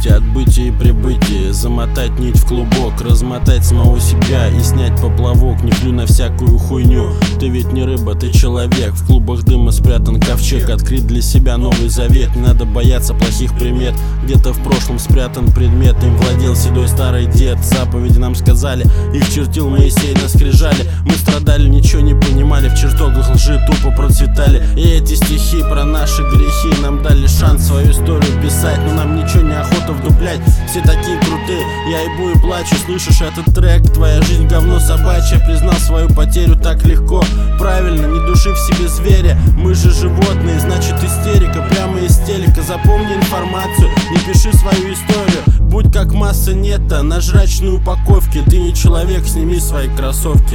события, отбытие и прибытие. Замотать нить в клубок, размотать самого себя и снять поплавок. Не клюй на всякую хуйню, ты ведь не рыба, ты человек. В клубах дыма спрятан ковчег, открыть для себя новый завет. Не надо бояться плохих примет, где-то в прошлом спрятан предмет. Им владел седой старый дед, заповеди нам сказали, их чертил Моисей на скрижали. Мы страдали, ничего не понимали, в чертогах лжи тупо процветали. И эти стихи про наши грехи нам дали шанс свою историю писать. Но нам ничего не охота вдуплять, все такие крутые. Я ебу и плачу, слышишь этот трек? Твоя жизнь говно собачье, признал свою потерю так легко. Правильно, не души в себе зверя, мы же животные, значит истерика прямо из телека. Запомни информацию, не пиши свою историю. Будь как масса нетто на жрачной упаковке. Ты не человек, сними свои кроссовки.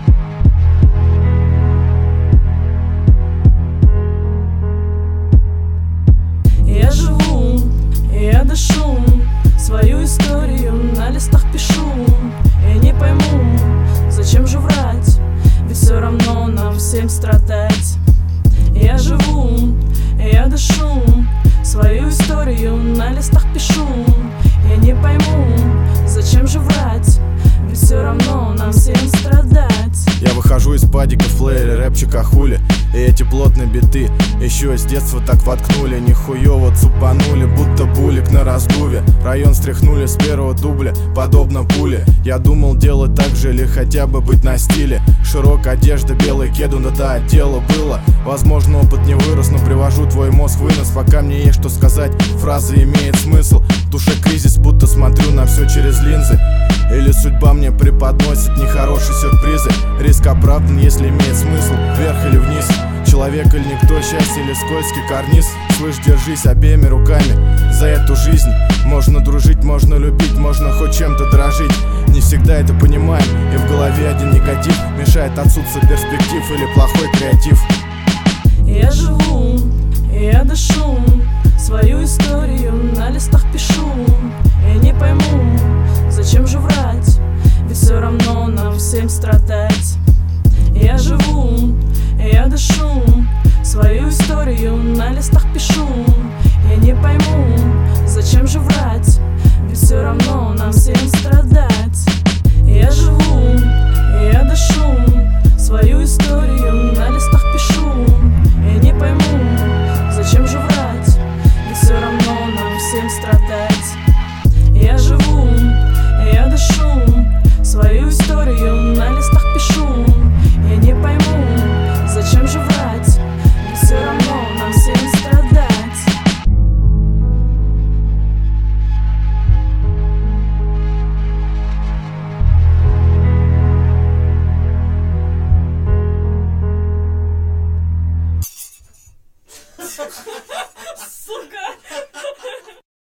Я живу, я дышу, свою историю на листах пишу. И не пойму, зачем же врать, ведь все равно нам всем страдать. Я живу, я дышу, свою историю на листах пишу. Я не пойму, зачем же врать, ведь все равно нам всем страдать. Я выхожу из падика, флэри, рэпчика хули. И эти плотные биты еще с детства так воткнули. Нихуево цупанули, будто булик на раздуве. Район стряхнули с первого дубля, подобно пуле. Я думал делать так же или хотя бы быть на стиле. Широкая одежда, белые кеды, да, дело было. Возможно, опыт не вырос, но привожу твой мозг в вынос. Пока мне есть что сказать, фраза имеет смысл. В душе кризис, будто смотрю на все через линзы. Или судьба мне преподносит нехорошие сюрпризы. Риск оправдан, если имеет смысл, вверх или вниз. Человек или никто, счастье или скользкий карниз. Слышь, держись обеими руками за эту жизнь. Можно дружить, можно любить, можно хоть чем-то дрожить. Не всегда это понимаем, и в голове один негатив мешает отсутствие перспектив или плохой креатив. Я живу, я дышу, свою историю на листах пишу.